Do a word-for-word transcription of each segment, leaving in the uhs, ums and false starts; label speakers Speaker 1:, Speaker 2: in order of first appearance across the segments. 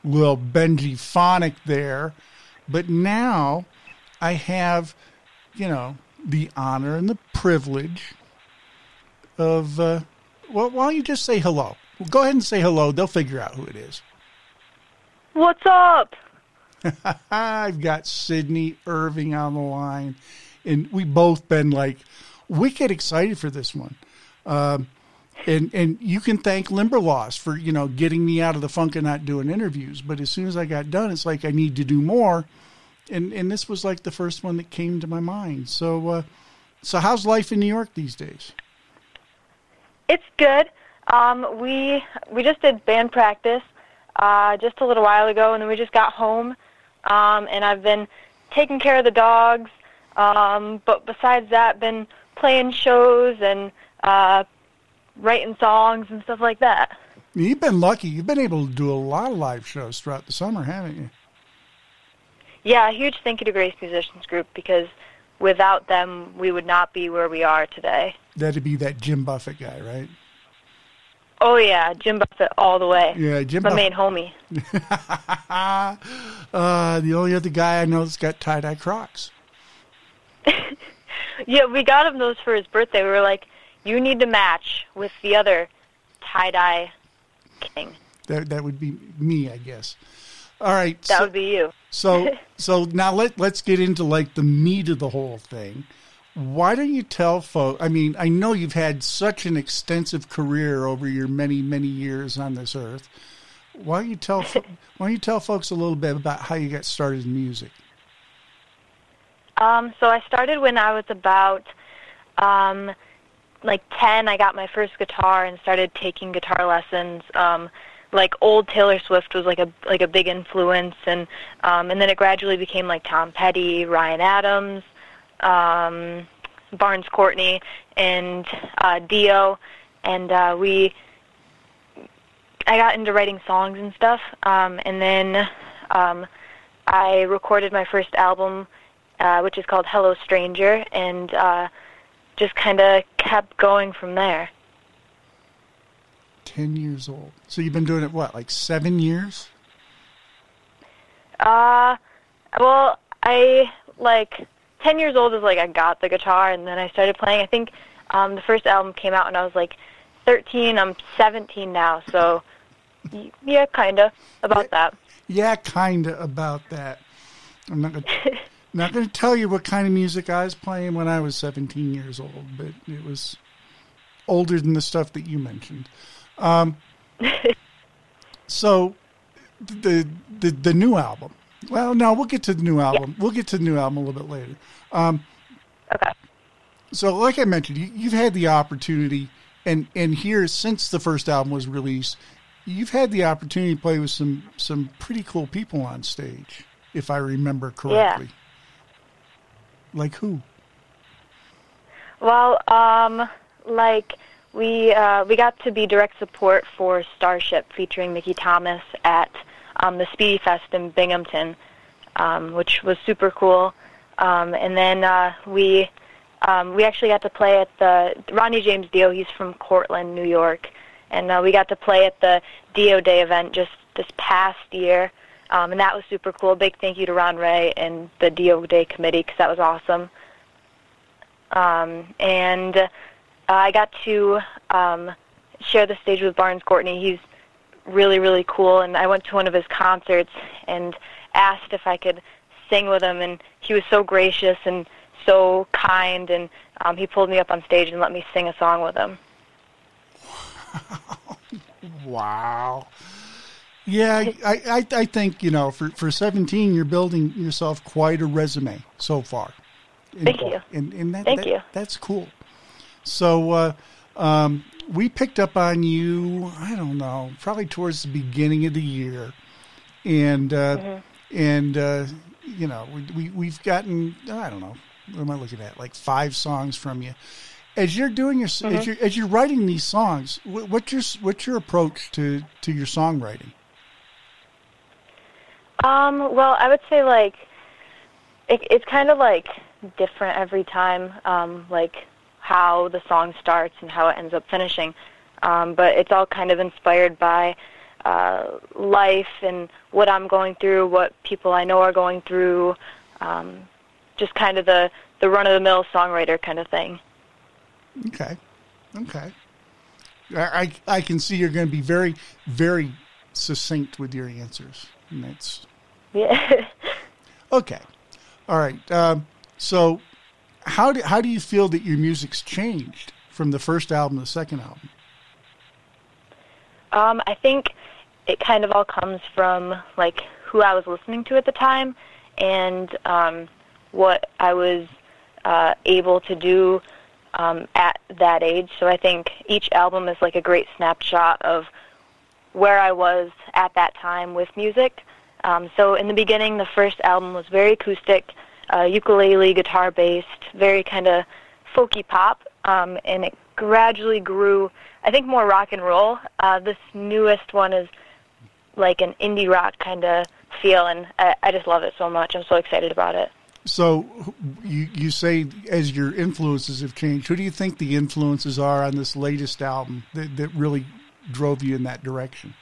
Speaker 1: little Benji Phonic there. But now I have, you know, the honor and the privilege of, uh, well, why don't you just say hello? Well, go ahead and say hello. They'll figure out who it is.
Speaker 2: What's up?
Speaker 1: I've got Sydney Irving on the line, and we've both been like wicked excited for this one. Um, and and you can thank Limberlost for, you know, getting me out of the funk of not doing interviews. But as soon as I got done, it's like I need to do more. And and this was like the first one that came to my mind. So, uh, so how's life in New York these days?
Speaker 2: It's good. Um, we we just did band practice uh, just a little while ago, and then we just got home. Um, and I've been taking care of the dogs. Um, but besides that, been playing shows and uh, writing songs and stuff like that.
Speaker 1: You've been lucky. You've been able to do a lot of live shows throughout the summer, haven't you?
Speaker 2: Yeah, a huge thank you to Grace Musicians Group, because without them, we would not be where we are today.
Speaker 1: That'd be that Jim Buffett guy, right?
Speaker 2: Oh, yeah, Jim Buffett all the way.
Speaker 1: Yeah, Jim
Speaker 2: My
Speaker 1: Buff-
Speaker 2: main homie.
Speaker 1: uh, the only other guy I know that's got tie-dye Crocs.
Speaker 2: Yeah, we got him those for his birthday. We were like, you need to match with the other tie-dye king.
Speaker 1: That that would be me, I guess. All right.
Speaker 2: That
Speaker 1: so,
Speaker 2: would be you.
Speaker 1: so so now let, let's get into like the meat of the whole thing. Why don't you tell folks, I mean, I know you've had such an extensive career over your many, many years on this earth. Why don't you tell, why don't you tell folks a little bit about how you got started in music?
Speaker 2: Um, so I started when I was about, um, like ten. I got my first guitar and started taking guitar lessons. Um, like old Taylor Swift was like a like a big influence, and um, and then it gradually became like Tom Petty, Ryan Adams, um, Barnes Courtney, and uh, Dio, and uh, we. I got into writing songs and stuff, um, and then um, I recorded my first album, uh, which is called Hello Stranger, and uh, just kind of kept going from there.
Speaker 1: Ten years old. So you've been doing it, what, like seven years?
Speaker 2: Uh, well, I, like, ten years old is like I got the guitar, and then I started playing. I think um, the first album came out when I was like thirteen. I'm seventeen now, so yeah, kind of about
Speaker 1: yeah,
Speaker 2: that.
Speaker 1: Yeah, kind of about that. I'm not going to not going to tell you what kind of music I was playing when I was seventeen years old, but it was older than the stuff that you mentioned. Um, so the, the the new album. Well, no, we'll get to the new album. Yeah. We'll get to the new album a little bit later. Um,
Speaker 2: okay.
Speaker 1: So, like I mentioned, you, you've had the opportunity, and and here since the first album was released, you've had the opportunity to play with some some pretty cool people on stage, if I remember correctly.
Speaker 2: Yeah.
Speaker 1: Like who?
Speaker 2: Well, um, like we uh, we got to be direct support for Starship featuring Mickey Thomas at um, the Speedy Fest in Binghamton, um, which was super cool. Um, and then uh, we um, we actually got to play at the Ronnie James Dio. He's from Cortland, New York, and uh, we got to play at the Dio Day event just this past year, um, and that was super cool. Big thank you to Ron Ray and the Dio Day committee, because that was awesome. Um, and uh, I got to um, share the stage with Barnes Courtney. He's really, really cool, and I went to one of his concerts and asked if I could sing with him, and he was so gracious and so kind, and um, he pulled me up on stage and let me sing a song with him.
Speaker 1: Wow. Yeah, I, I, I think, you know, for, for seventeen, you're building yourself quite a resume so far. And,
Speaker 2: Thank you.
Speaker 1: And, and that,
Speaker 2: Thank
Speaker 1: that,
Speaker 2: you.
Speaker 1: That's cool. So uh, um, we picked up on you, I don't know, probably towards the beginning of the year. And, uh, mm-hmm. and uh, you know, we, we, we've gotten, I don't know, what am I looking at, like five songs from you. As you're doing your, mm-hmm. as you're as you're writing these songs, what's your what's your approach to, to your songwriting?
Speaker 2: Um, well, I would say like it, it's kind of like different every time, um, like how the song starts and how it ends up finishing. Um, but it's all kind of inspired by uh, life and what I'm going through, what people I know are going through, um, just kind of the, the run-of-the-mill songwriter kind of thing.
Speaker 1: Okay, okay. I, I, I can see you're going to be very, very succinct with your answers. And that's...
Speaker 2: Yeah.
Speaker 1: Okay. All right. Um, so how do, how do you feel that your music's changed from the first album to the second album?
Speaker 2: Um, I think it kind of all comes from, like, who I was listening to at the time and um, what I was uh, able to do um, at that age. So I think each album is like a great snapshot of where I was at that time with music. Um, so in the beginning, the first album was very acoustic, uh, ukulele, guitar-based, very kind of folky pop, um, and it gradually grew, I think, more rock and roll. Uh, this newest one is like an indie rock kind of feel, and I, I just love it so much. I'm so excited about it.
Speaker 1: So you you say as your influences have changed, who do you think the influences are on this latest album that, that really drove you in that direction?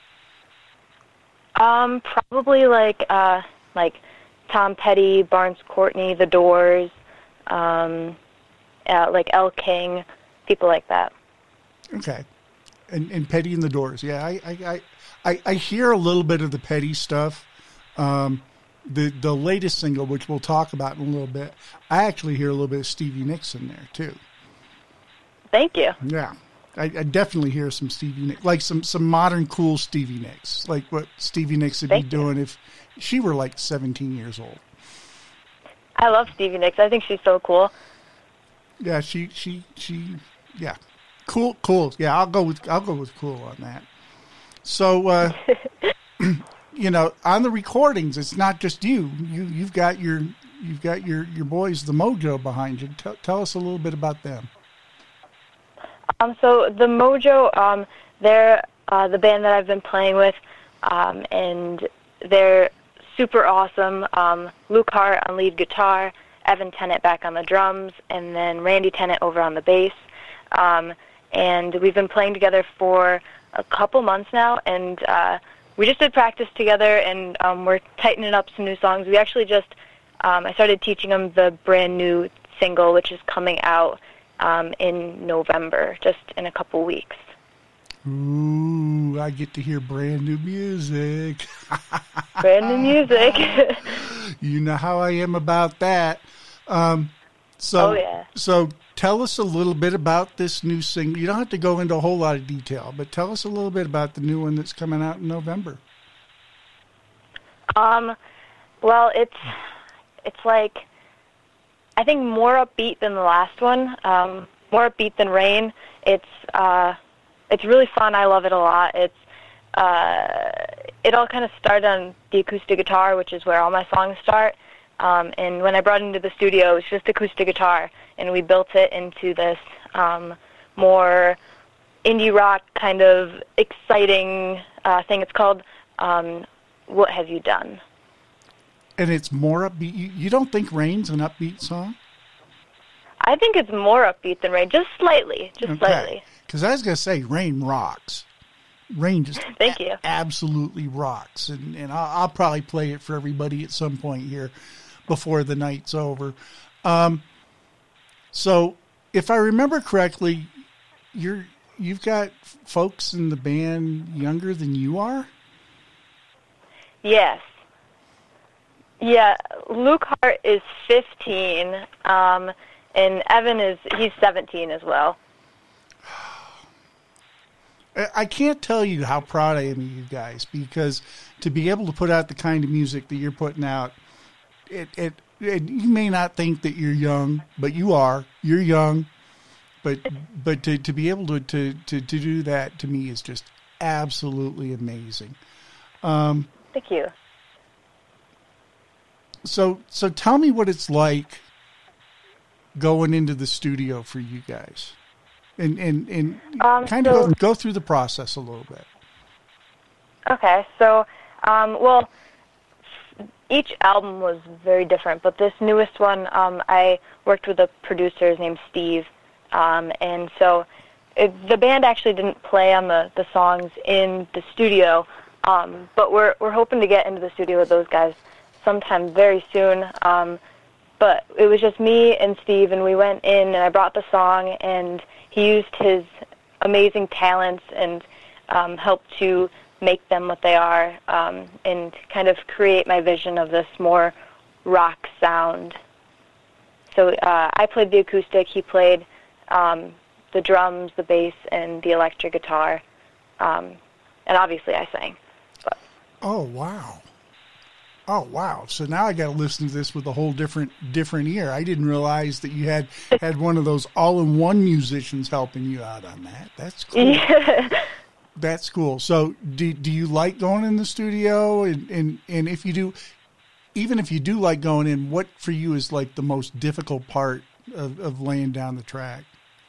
Speaker 2: Um, probably like uh, like Tom Petty, Barnes Courtney, The Doors, um, uh, like Elle King, people like that.
Speaker 1: Okay, and and Petty and The Doors, yeah. I I, I, I hear a little bit of the Petty stuff. Um, the the latest single, which we'll talk about in a little bit, I actually hear a little bit of Stevie Nicks in there too.
Speaker 2: Thank you.
Speaker 1: Yeah. I, I definitely hear some Stevie Nicks, like some, some modern cool Stevie Nicks, like what Stevie Nicks would
Speaker 2: Thank
Speaker 1: be doing if she were like seventeen years old.
Speaker 2: I love Stevie Nicks. I think she's so cool.
Speaker 1: Yeah, she, she, she, yeah, cool, cool. Yeah, I'll go with, I'll go with cool on that. So, uh, you know, on the recordings, it's not just you. You, you've got your, you've got your, your boys, the Mojo, behind you. Tell, tell us a little bit about them.
Speaker 2: Um, so the Mojo, um, they're uh, the band that I've been playing with, um, and they're super awesome. Um, Luke Hart on lead guitar, Evan Tennant back on the drums, and then Randy Tennant over on the bass. Um, and we've been playing together for a couple months now, and uh, we just did practice together, and um, we're tightening up some new songs. We actually just, um, I started teaching them the brand new single, which is coming out Um, in November, just in a couple weeks.
Speaker 1: Ooh, I get to hear brand new music.
Speaker 2: Brand new music.
Speaker 1: You know how I am about that. Um, so,
Speaker 2: oh, yeah.
Speaker 1: So tell us a little bit about this new single. You don't have to go into a whole lot of detail, but tell us a little bit about the new one that's coming out in November.
Speaker 2: Um, well, it's it's like, I think more upbeat than the last one, um, more upbeat than Rain. It's uh, it's really fun. I love it a lot. It's uh, it all kind of started on the acoustic guitar, which is where all my songs start. Um, and when I brought it into the studio, it was just acoustic guitar, and we built it into this um, more indie rock kind of exciting uh, thing. It's called um, What Have You Done?
Speaker 1: And it's more upbeat. You, you don't think Rain's an upbeat song?
Speaker 2: I think it's more upbeat than Rain, just slightly, just
Speaker 1: okay.
Speaker 2: slightly.
Speaker 1: Because I was going to say, Rain rocks. Rain just
Speaker 2: Thank
Speaker 1: a-
Speaker 2: you.
Speaker 1: absolutely rocks. And, and I'll, I'll probably play it for everybody at some point here before the night's over. Um, so if I remember correctly, you're, you've got folks in the band younger than you are?
Speaker 2: Yes. Yeah, Luke Hart is fifteen, um, and Evan is, he's seventeen as well.
Speaker 1: I can't tell you how proud I am of you guys, because to be able to put out the kind of music that you're putting out, it, it, it you may not think that you're young, but you are. You're young, but but to, to be able to, to, to, to do that, to me, is just absolutely amazing. Um,
Speaker 2: Thank you.
Speaker 1: So so tell me what it's like going into the studio for you guys, and and, and
Speaker 2: um,
Speaker 1: kind
Speaker 2: so,
Speaker 1: of go, go through the process a little bit.
Speaker 2: Okay, so um, well, each album was very different, but this newest one, um, I worked with a producer named Steve, um, and so it, the band actually didn't play on the, the songs in the studio, Um, but we're we're hoping to get into the studio with those guys sometime very soon. Um, but it was just me and Steve, and we went in, and I brought the song, and he used his amazing talents and um, helped to make them what they are, um, and kind of create my vision of this more rock sound. So uh, I played the acoustic, he played um, the drums, the bass, and the electric guitar, um, and obviously I sang. But.
Speaker 1: Oh, wow. Oh, wow. So now I got to listen to this with a whole different different ear. I didn't realize that you had, had one of those all-in-one musicians helping you out on that. That's cool.
Speaker 2: Yeah.
Speaker 1: That's cool. So do do you like going in the studio? And, and, and if you do, even if you do like going in, what for you is like the most difficult part of, of laying down the track?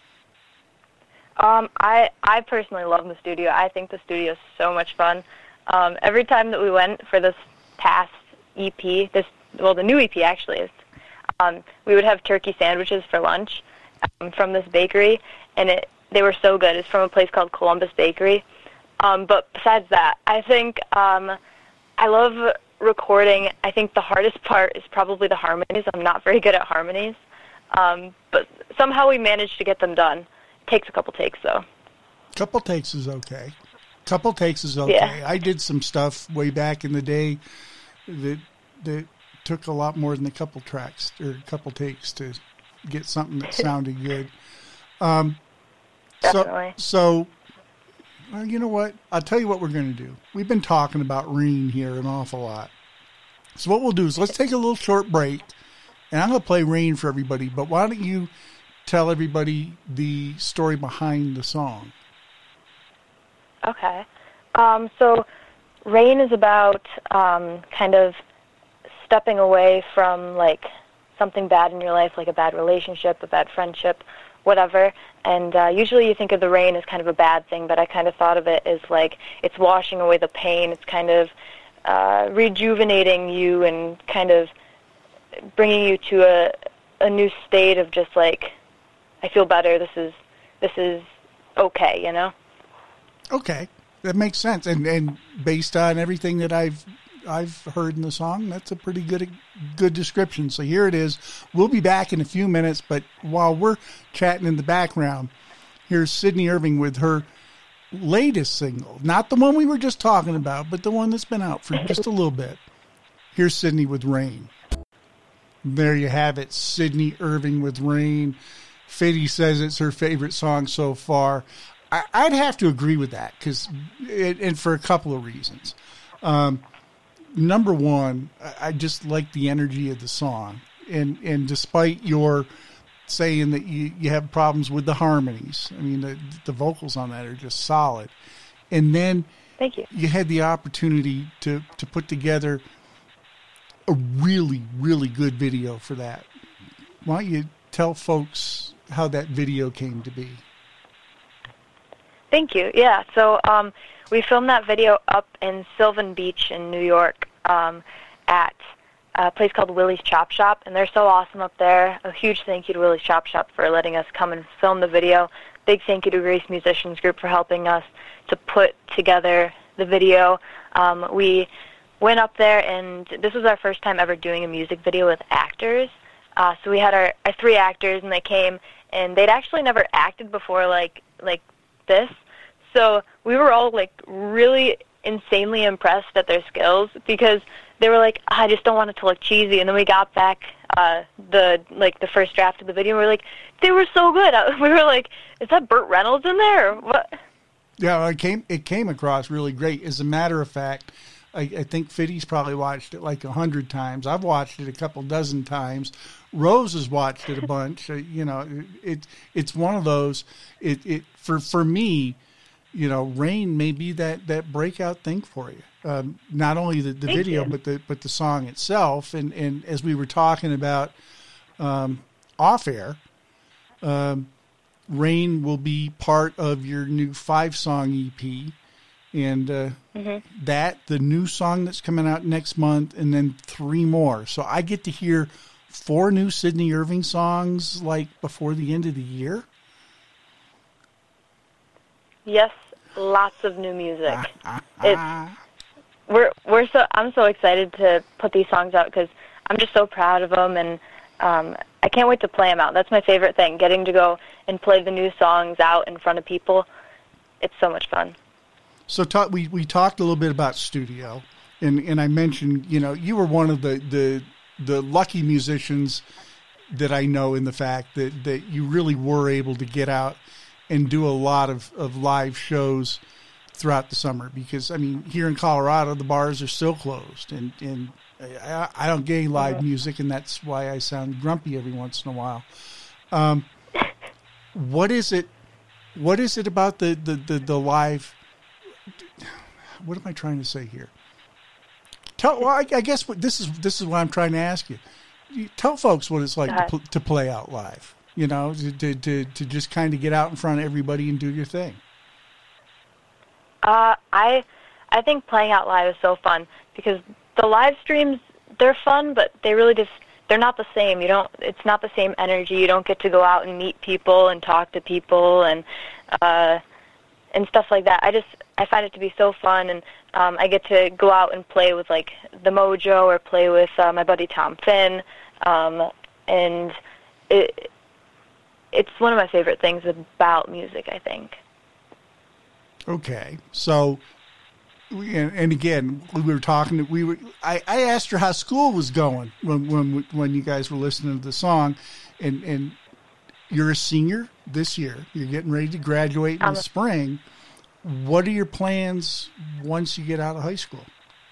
Speaker 2: Um, I, I personally love the studio. I think the studio is so much fun. Um, every time that we went for this past E P, this well, the new E P actually is, um, we would have turkey sandwiches for lunch um, from this bakery, and it they were so good. It's from a place called Columbus Bakery. Um, but besides that, I think um, I love recording. I think the hardest part is probably the harmonies. I'm not very good at harmonies, um, but somehow we managed to get them done. It takes a couple takes, though.
Speaker 1: Couple takes is okay. Couple takes is okay.
Speaker 2: Yeah.
Speaker 1: I did some stuff way back in the day that that took a lot more than a couple tracks or a couple takes to get something that sounded good. Um,
Speaker 2: Definitely.
Speaker 1: So, so well, you know what? I'll tell you what we're going to do. We've been talking about Rain here an awful lot. So what we'll do is let's take a little short break, and I'm going to play Rain for everybody. But why don't you tell everybody the story behind the song?
Speaker 2: Okay. Um, so Rain is about um, kind of stepping away from, like, something bad in your life, like a bad relationship, a bad friendship, whatever. And uh, usually you think of the rain as kind of a bad thing, but I kind of thought of it as, like, it's washing away the pain. It's kind of uh, rejuvenating you and kind of bringing you to a, a new state of just, like, I feel better. This is this is okay, you know?
Speaker 1: Okay, that makes sense, and and based on everything that I've I've heard in the song, that's a pretty good good description. So here it is. We'll be back in a few minutes, but while we're chatting in the background, here's Sydney Irving with her latest single, not the one we were just talking about, but the one that's been out for just a little bit. Here's Sydney with Rain. There you have it, Sydney Irving with Rain. Fitty says it's her favorite song so far. I, I'd have to agree with that, because, and for a couple of reasons. Um, number one, I just like the energy of the song, and and despite your saying that you, you have problems with the harmonies, I mean the the vocals on that are just solid. And then
Speaker 2: Thank you.
Speaker 1: You had the opportunity to to put together a really really good video for that. Why don't you tell folks how that video came to be?
Speaker 2: Thank you. Yeah, so um, we filmed that video up in Sylvan Beach in New York um, at a place called Willie's Chop Shop, and they're so awesome up there. A huge thank you to Willie's Chop Shop for letting us come and film the video. Big thank you to Grace Musicians Group for helping us to put together the video. Um, we went up there, and this was our first time ever doing a music video with actors. Uh, so we had our, our three actors, and they came, and they'd actually never acted before like like this. So we were all like really insanely impressed at their skills, because they were like, I just don't want it to look cheesy. And then we got back uh, the like the first draft of the video, and we were like, they were so good. We were like, is that Burt Reynolds in there or what?
Speaker 1: Yeah, it came it came across really great. As a matter of fact, I, I think Fitty's probably watched it like a hundred times. I've watched it a couple dozen times. Rose has watched it a bunch. You know, it it's one of those. It it for for me, you know, Rain may be that, that breakout thing for you. Um, not only the, the video,
Speaker 2: you.
Speaker 1: but the but the song itself. And and as we were talking about um, off air, um, Rain will be part of your new five song E P. And uh, mm-hmm. that, the new song that's coming out next month, and then three more. So I get to hear four new Sydney Irving songs like before the end of the year.
Speaker 2: Yes, lots of new music.
Speaker 1: Ah, ah,
Speaker 2: it's
Speaker 1: ah.
Speaker 2: we're we're so I'm so excited to put these songs out because I'm just so proud of them, and um, I can't wait to play them out. That's my favorite thing, getting to go and play the new songs out in front of people. It's so much fun.
Speaker 1: So talk, we we talked a little bit about studio, and, and I mentioned, you know, you were one of the, the the lucky musicians that I know, in the fact that, that you really were able to get out and do a lot of, of live shows throughout the summer, because I mean, here in Colorado, the bars are still closed, and, and I, I don't get any live music, and that's why I sound grumpy every once in a while. Um, what is it, what is it about the, the, the, the live, what am I trying to say here? Tell, well, I, I guess what this is, this is what I'm trying to ask you. you tell folks what it's like to, pl- to play out live, you know, to, to, to, to just kind of get out in front of everybody and do your thing.
Speaker 2: Uh, I I think playing out live is so fun because the live streams, they're fun, but they really just, they're not the same. You don't, it's not the same energy. You don't get to go out and meet people and talk to people and uh, and stuff like that. I just, I find it to be so fun, and um, I get to go out and play with like the Mojo or play with uh, my buddy Tom Finn, um, and it it's one of my favorite things about music, I think.
Speaker 1: Okay, so, and, and again, we were talking. We were. I, I asked her how school was going when when when you guys were listening to the song, and and you're a senior this year. You're getting ready to graduate in
Speaker 2: Um,
Speaker 1: the spring. What are your plans once you get out of high school?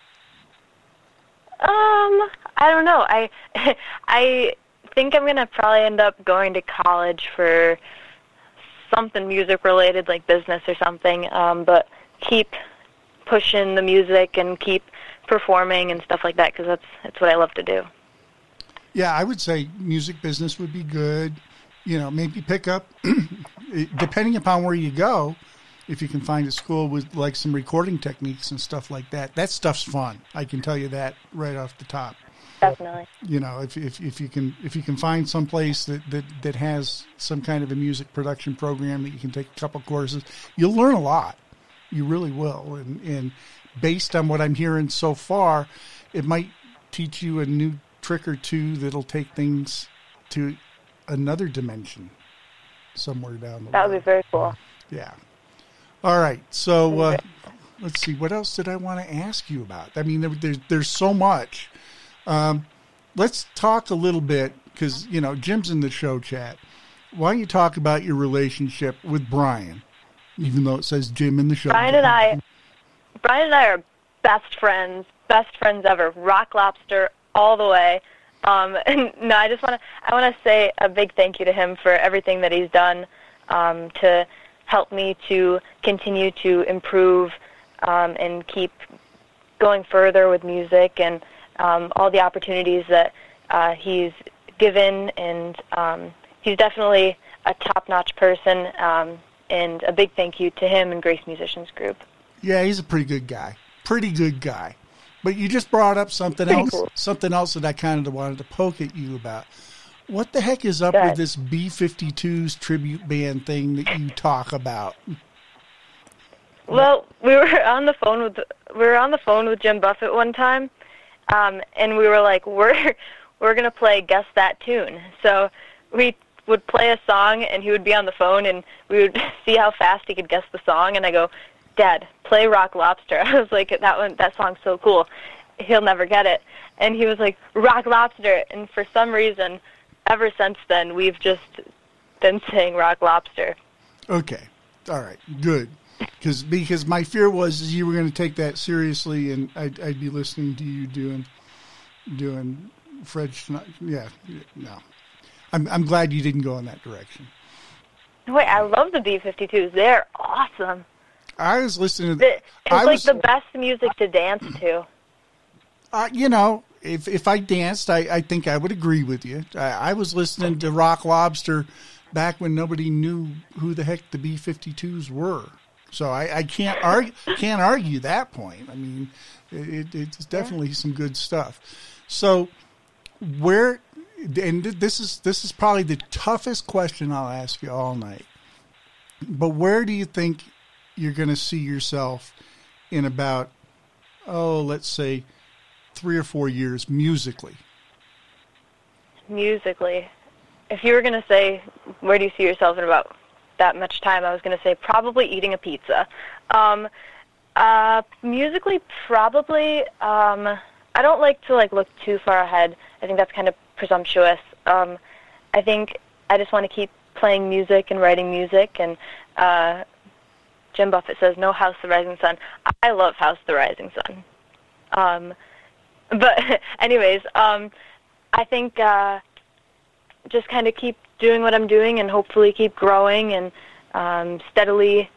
Speaker 2: Um, I don't know. I I think I'm gonna probably end up going to college for something music related, like business or something, um, but keep pushing the music and keep performing and stuff like that, because that's, that's what I love to do.
Speaker 1: Yeah, I would say music business would be good. You know, maybe pick up, depending upon where you go, if you can find a school with like some recording techniques and stuff like that. That stuff's fun. I can tell you that right off the top.
Speaker 2: Definitely.
Speaker 1: You know, if if if you can if you can find some place that, that, that has some kind of a music production program that you can take a couple courses, you'll learn a lot. You really will. And and based on what I'm hearing so far, it might teach you a new trick or two that'll take things to another dimension somewhere down the
Speaker 2: That
Speaker 1: line.
Speaker 2: would be very cool.
Speaker 1: Yeah. All right. So uh, let's see. What else did I want to ask you about? I mean, there, there's there's so much. Um, let's talk a little bit, because, you know, Jim's in the show chat. Why don't you talk about your relationship with Brian, even though it says Jim in the show
Speaker 2: Brian
Speaker 1: chat.
Speaker 2: and I, Brian and I are best friends, best friends ever. Rock Lobster all the way. Um, and no, I just want to, I want to say a big thank you to him for everything that he's done um, to help me to continue to improve um, and keep going further with music, and Um, all the opportunities that uh, he's given, and um, he's definitely a top-notch person, um, and a big thank you to him and Grace Musicians Group.
Speaker 1: Yeah, he's a pretty good guy. Pretty good guy. But you just brought up something
Speaker 2: Pretty
Speaker 1: else,
Speaker 2: cool.
Speaker 1: something else that I kind of wanted to poke at you about. What the heck is up
Speaker 2: Go
Speaker 1: with
Speaker 2: ahead.
Speaker 1: this B fifty-two's tribute band thing that you talk about?
Speaker 2: Well, we were on the phone with we were on the phone with Jim Buffett one time, um, and we were like, we're we're gonna play Guess That Tune. So we would play a song, and he would be on the phone, and we would see how fast he could guess the song. And I go, Dad, play Rock Lobster. I was like, that one, that song's so cool. He'll never get it. And he was like, Rock Lobster. And for some reason, ever since then, we've just been saying Rock Lobster.
Speaker 1: Okay. All right. Good. Because because my fear was is you were going to take that seriously, and I'd, I'd be listening to you doing doing Fred Schneider. Yeah. No. I'm I'm glad you didn't go in that direction.
Speaker 2: Wait, I love the B fifty-twos. They're awesome.
Speaker 1: I was listening to
Speaker 2: The, it's
Speaker 1: I
Speaker 2: like
Speaker 1: was,
Speaker 2: the best music to dance to.
Speaker 1: Uh, you know, if if I danced, I, I think I would agree with you. I, I was listening to Rock Lobster back when nobody knew who the heck the B fifty-twos were. So I, I can't argue can't argue that point. I mean, it, it's definitely some good stuff. So where, and this is this is probably the toughest question I'll ask you all night. But where do you think you're going to see yourself in about oh, let's say three or four years musically?
Speaker 2: Musically, if you were going to say, where do you see yourself in about that much time, I was going to say probably eating a pizza. Um, uh, musically, probably, um, I don't like to like look too far ahead. I think that's kind of presumptuous. Um, I think I just want to keep playing music and writing music, and uh, Jim Buffett says, no House the Rising Sun. I love House the Rising Sun. Um, but anyways, um, I think uh, just kind of keep doing what I'm doing and hopefully keep growing and um, steadily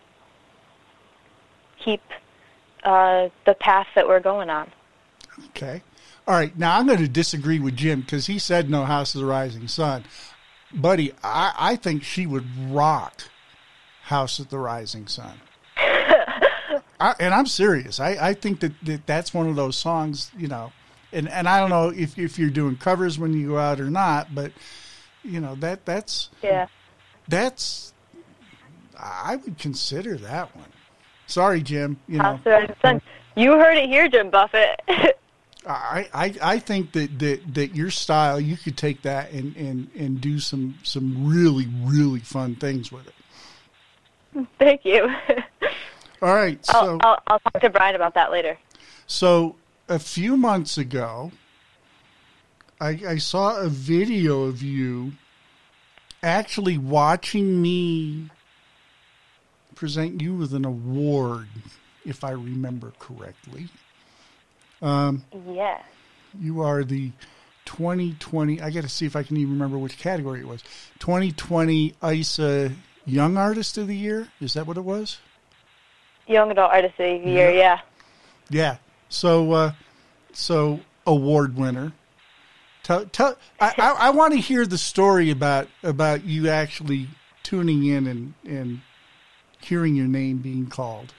Speaker 2: keep uh, the path that we're going on.
Speaker 1: Okay. All right. Now I'm going to disagree with Jim because he said no House of the Rising Sun. Buddy, I, I think she would rock House of the Rising Sun. I, and I'm serious. I, I think that, that that's one of those songs, you know, and, and I don't know if, if you're doing covers when you go out or not, but, you know, that that's,
Speaker 2: yeah.
Speaker 1: that's, I would consider that one. Sorry, Jim. You know,
Speaker 2: House of the Rising Sun. You heard it here, Jim Buffett.
Speaker 1: I, I, I think that, that, that your style, you could take that and, and, and do some, some really, really fun things with it.
Speaker 2: Thank you.
Speaker 1: All right. So
Speaker 2: I'll, I'll, I'll talk to Brian about that later.
Speaker 1: So a few months ago, I, I saw a video of you actually watching me present you with an award, if I remember correctly. Um,
Speaker 2: yeah.
Speaker 1: You are the twenty twenty, I got to see if I can even remember which category it was. twenty twenty I S A Young Artist of the Year. Is that what it was?
Speaker 2: Young Adult Artist of the Year, yeah.
Speaker 1: Yeah. So, uh, so award winner. Tell, tell, I, I, I want to hear the story about, about you actually tuning in and, and hearing your name being called.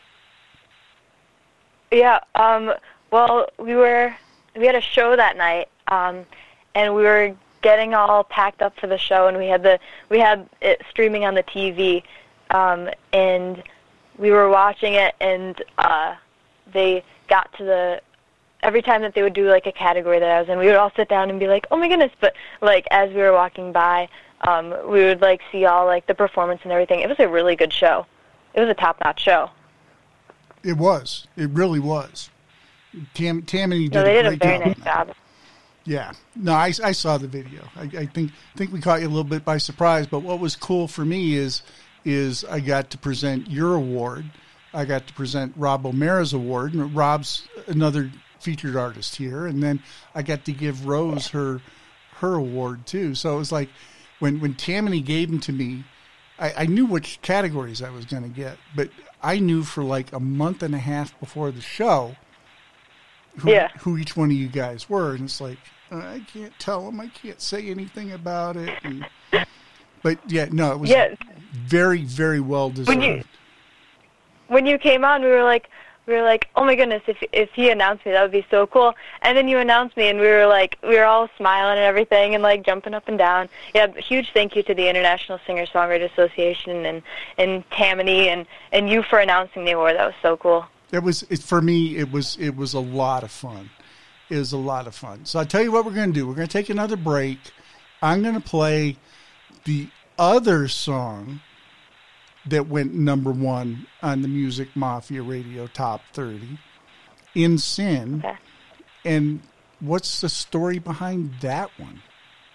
Speaker 2: Yeah. Um, well, we were, we had a show that night, um, and we were getting all packed up for the show, and we had the, we had it streaming on the T V, um, and we were watching it, and uh, they got to the, every time that they would do like a category that I was in, we would all sit down and be like, oh my goodness, but like as we were walking by, um, we would like see all like the performance and everything. It was a really good show. It was a top-notch show.
Speaker 1: It was. It really was. Tam, Tammany did,
Speaker 2: no, they
Speaker 1: a
Speaker 2: did
Speaker 1: great
Speaker 2: a very
Speaker 1: job.
Speaker 2: nice job.
Speaker 1: Yeah. No, I, I saw the video. I, I think think we caught you a little bit by surprise, but what was cool for me is is I got to present your award. I got to present Rob O'Mara's award, and Rob's another featured artist here, and then I got to give Rose her her award too. So it was like when when Tammany gave them to me, I, I knew which categories I was going to get, but I knew for like a month and a half before the show who,
Speaker 2: yeah.
Speaker 1: who each one of you guys were, and it's like uh, I can't tell them, I can't say anything about it. And, but yeah, no, it was
Speaker 2: yeah.
Speaker 1: very, very well deserved.
Speaker 2: When you, when you came on, we were like, we were like, oh my goodness, if if he announced me, that would be so cool. And then you announced me, and we were like, we were all smiling and everything, and like jumping up and down. Yeah, huge thank you to the International Singer-Songwriter Association and and Tammany and and you for announcing the award. That was so cool.
Speaker 1: It was it, for me. It was it was a lot of fun. It was a lot of fun. So I tell you what we're going to do. We're going to take another break. I'm going to play the other song that went number one on the Music Mafia Radio Top thirty, In Sin.
Speaker 2: Okay.
Speaker 1: And what's the story behind that one?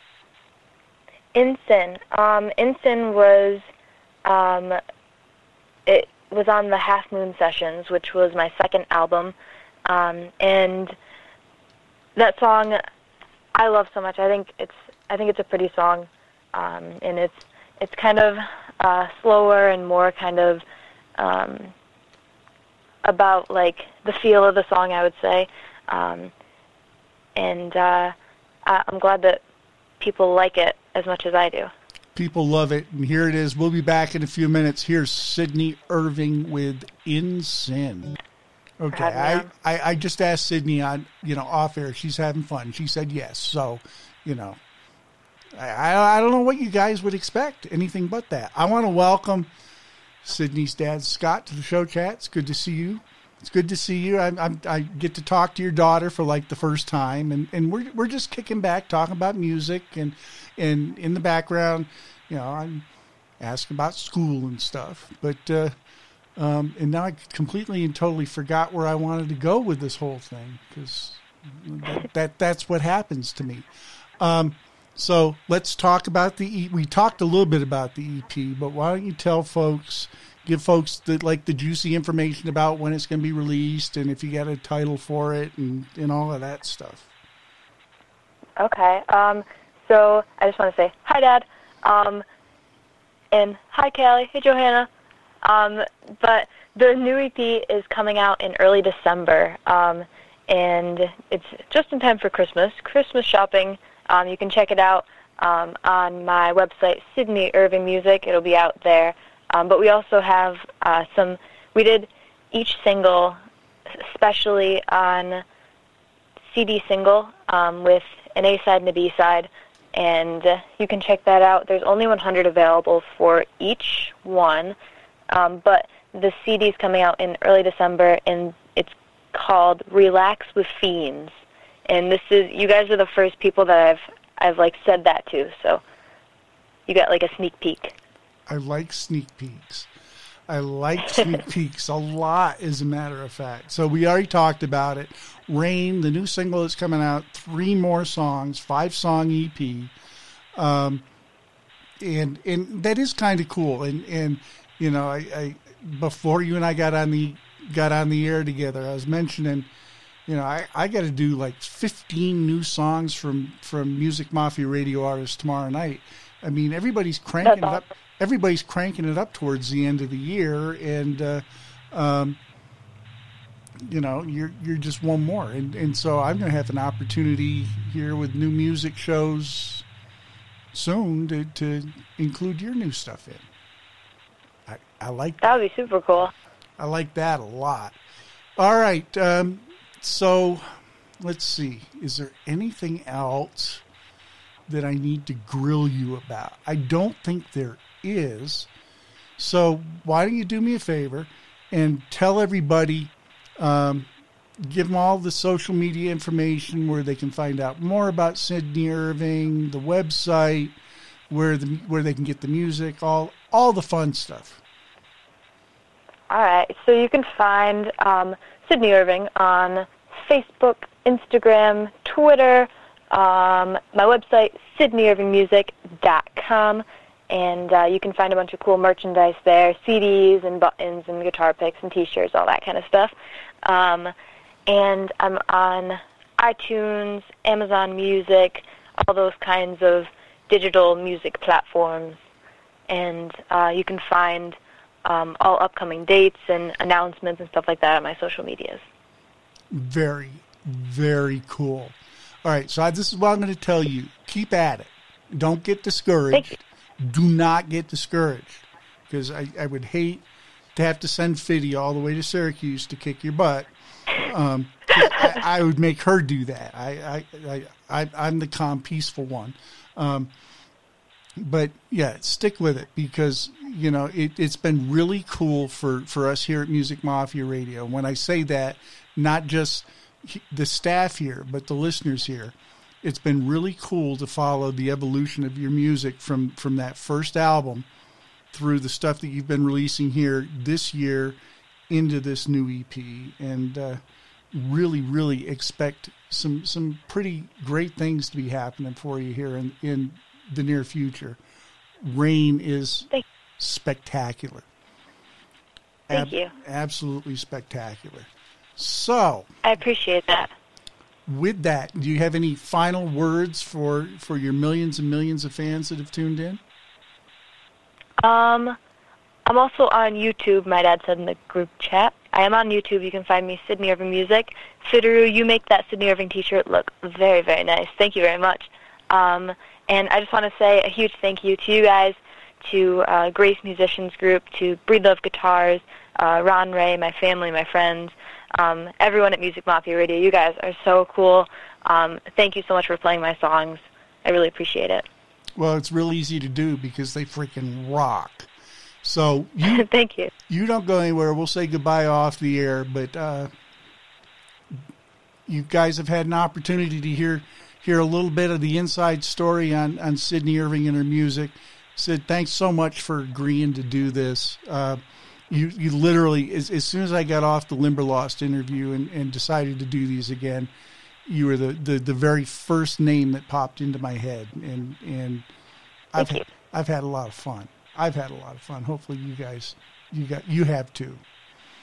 Speaker 2: In Sin. Um, In Sin was, um, it was on the Half Moon Sessions, which was my second album. Um, and that song I love so much. I think it's, I think it's a pretty song. Um, and it's, it's kind of uh, slower and more kind of um, about like the feel of the song, I would say. Um, and uh, I- I'm glad that people like it as much as I do.
Speaker 1: People love it, and here it is. We'll be back in a few minutes. Here's Sydney Irving with In Sin. Okay, I, I, I just asked Sydney on, you know, off air. She's having fun. She said yes. So, you know, I, I don't know what you guys would expect. Anything but that. I want to welcome Sydney's dad, Scott, to the show chat. It's good to see you. It's good to see you. I, I, I get to talk to your daughter for like the first time, and, and we're we're just kicking back, talking about music, and and in the background, you know, I'm asking about school and stuff. But uh, um, and now I completely and totally forgot where I wanted to go with this whole thing, because that, that that's what happens to me. Um, so let's talk about the E- we talked a little bit about the E P, but why don't you tell folks? Give folks the, like the juicy information about when it's going to be released and if you got a title for it and, and all of that stuff.
Speaker 2: Okay. Um, so I just want to say hi, Dad. Um, and hi, Callie. Hey, Johanna. Um, but the new E P is coming out in early December, um, and it's just in time for Christmas. Christmas shopping. Um, you can check it out um, on my website, Sydney Irving Music. It'll be out there. Um, but we also have uh, some, we did each single, especially on C D single um, with an A-side and a B-side, and uh, you can check that out. There's only one hundred available for each one, um, but the C D's coming out in early December, and it's called Relax with Fiends. And this is, you guys are the first people that I've, I've like said that to, so you got like a sneak peek.
Speaker 1: I like sneak peeks. I like sneak peeks a lot, as a matter of fact. So we already talked about it. Rain, the new single that's coming out, three more songs, five-song E P. Um, and and that is kind of cool. And, and you know, I, I before you and I got on the got on the air together, I was mentioning, you know, I, I got to do like fifteen new songs from, from Music Mafia radio artists tomorrow night. I mean, everybody's cranking
Speaker 2: That's
Speaker 1: it up. Everybody's cranking it up towards the end of the year, and uh, um, you know, you're you're just one more, and and so I'm going to have an opportunity here with new music shows soon to, to include your new stuff in. I I like
Speaker 2: that. That would be super cool.
Speaker 1: I like that a lot. All right, um, so let's see. Is there anything else that I need to grill you about? I don't think there is. So why don't you do me a favor and tell everybody, um, give them all the social media information where they can find out more about Sydney Irving, the website, where the where they can get the music, all all the fun stuff.
Speaker 2: All right. So you can find um, Sydney Irving on Facebook, Instagram, Twitter, um, my website, sydney irving music dot com. And uh, you can find a bunch of cool merchandise there, C Ds and buttons and guitar picks and T-shirts, all that kind of stuff. Um, and I'm on iTunes, Amazon Music, all those kinds of digital music platforms. And uh, you can find um, all upcoming dates and announcements and stuff like that on my social medias.
Speaker 1: Very, very cool. All right, so I, this is what I'm going to tell you. Keep at it. Don't get discouraged.
Speaker 2: Thank you.
Speaker 1: Do not get discouraged, because I, I would hate to have to send Fiddy all the way to Syracuse to kick your butt. Um, I, I would make her do that. I, I, I, I, I'm the calm, peaceful one. Um, but, yeah, stick with it, because, you know, it, it's been really cool for, for us here at Music Mafia Radio. When I say that, not just the staff here, but the listeners here. It's been really cool to follow the evolution of your music from, from that first album through the stuff that you've been releasing here this year into this new E P, and uh, really, really expect some some pretty great things to be happening for you here in, in the near future. Rain is spectacular.
Speaker 2: Thank
Speaker 1: Ab-
Speaker 2: you.
Speaker 1: Absolutely spectacular. So
Speaker 2: I appreciate that.
Speaker 1: With that, do you have any final words for, for your millions and millions of fans that have tuned in?
Speaker 2: Um, I'm also on YouTube, my dad said in the group chat. I am on YouTube. You can find me, Sydney Irving Music. Fidaru, you make that Sydney Irving t-shirt look very, very nice. Thank you very much. Um, and I just want to say a huge thank you to you guys, to uh, Grace Musicians Group, to Breed Love Guitars, uh, Ron Ray, my family, my friends, um, everyone at Music Mafia Radio. You guys are so cool. Um, thank you so much for playing my songs. I really appreciate it.
Speaker 1: Well, it's real easy to do because they freaking rock. So you
Speaker 2: Thank you.
Speaker 1: You don't go anywhere. We'll say goodbye off the air, but uh, you guys have had an opportunity to hear hear a little bit of the inside story on, on Sydney Irving and her music. Sid, thanks so much for agreeing to do this. Uh, you you literally, as, as soon as I got off the Limberlost interview and, and decided to do these again, you were the, the, the very first name that popped into my head, and and I've
Speaker 2: Thank you.
Speaker 1: I've had a lot of fun. I've had a lot of fun. Hopefully, you guys you got you have too.